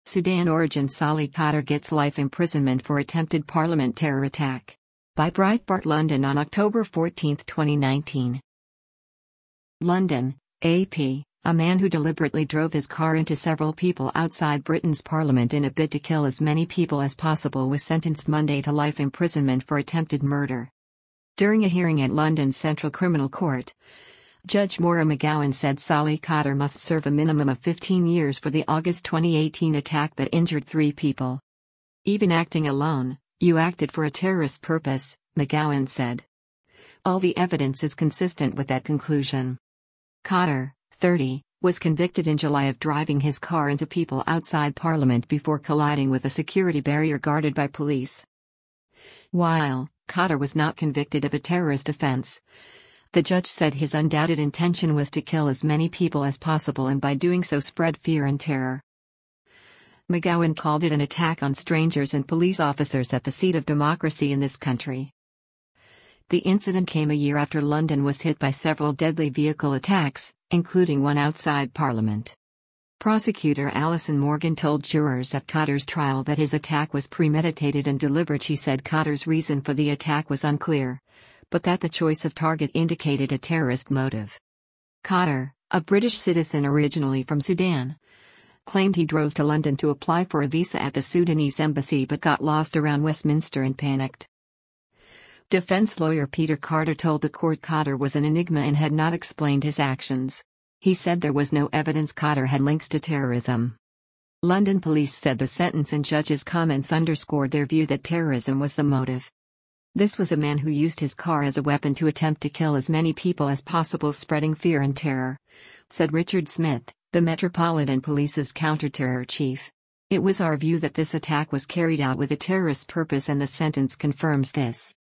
Sudan origin Salih Khader gets life imprisonment for attempted parliament terror attack. By Breitbart London on October 14, 2019. London, AP. A man who deliberately drove his car into several people outside Britain's parliament in a bid to kill as many people as possible was sentenced Monday to life imprisonment for attempted murder. During a hearing at London's Central Criminal Court, Judge Maura McGowan said Salih Khader must serve a minimum of 15 years for the August 2018 attack that injured 3 people. Even acting alone, you acted for a terrorist purpose, McGowan said. All the evidence is consistent with that conclusion. Khader, 30, was convicted in July of driving his car into people outside Parliament before colliding with a security barrier guarded by police. While Khader was not convicted of a terrorist offense, the judge said his undoubted intention was to kill as many people as possible and by doing so spread fear and terror. McGowan called it an attack on strangers and police officers at the seat of democracy in this country. The incident came a year after London was hit by several deadly vehicle attacks, including one outside Parliament. Prosecutor Alison Morgan told jurors at Khader's trial that his attack was premeditated and deliberate. She said Khader's reason for the attack was unclear, but that the choice of target indicated a terrorist motive. Khader, a British citizen originally from Sudan, claimed he drove to London to apply for a visa at the Sudanese embassy but got lost around Westminster and panicked. Defense lawyer Peter Carter told the court Khader was an enigma and had not explained his actions. He said there was no evidence Khader had links to terrorism. London police said the sentence and judge's comments underscored their view that terrorism was the motive. This was a man who used his car as a weapon to attempt to kill as many people as possible, spreading fear and terror, said Richard Smith, the Metropolitan Police's counter-terror chief. It was our view that this attack was carried out with a terrorist purpose, and the sentence confirms this.